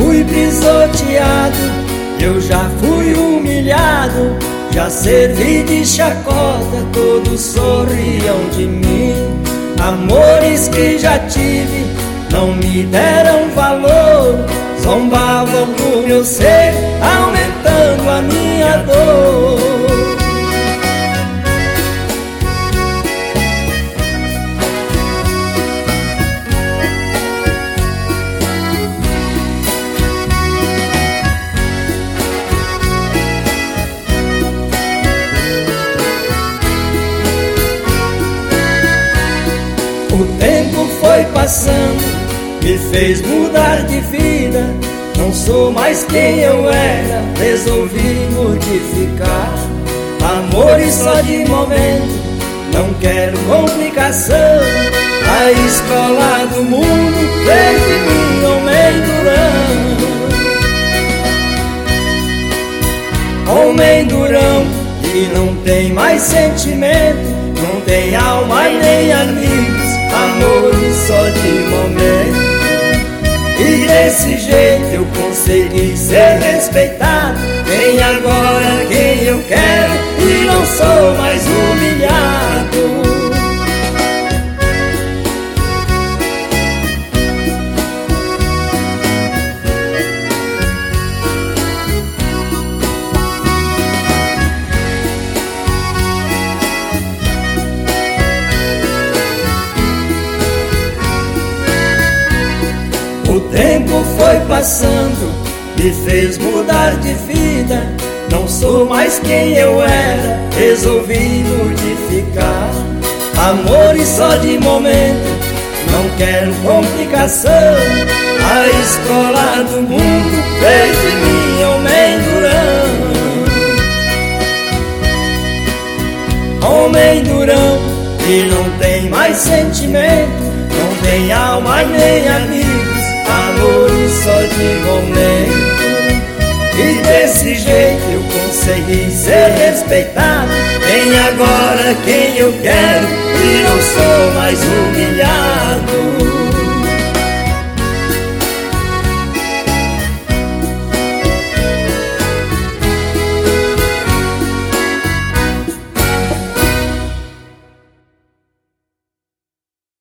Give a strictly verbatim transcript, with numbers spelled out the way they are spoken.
fui pisoteado, eu já fui humilhado, já servi de chacota, todos sorriam de mim. Amores que já tive não me deram valor, zombavam do meu ser, aumentando a minha dor. O tempo foi passando, me fez mudar de vida. Não sou mais quem eu era, resolvi modificar. Amores só de momento, não quero complicação. A escola do mundo fez de mim homem durão. Homem durão que não tem mais sentimento, não tem alma e nem amigos, amores só de momento. E desse jeito eu consegui ser respeitado. Vem agora quem eu quero e não sou mais humilhado. O tempo foi passando, me fez mudar de vida. Não sou mais quem eu era, resolvi modificar. Amores só de momento, não quero complicação. A escola do mundo fez de mim homem durão. Homem durão que não tem mais sentimento, não tem alma nem amigos, amores só de momento. E desse jeito eu consegui ser respeitado. Vem agora quem eu quero e não sou mais humilhado.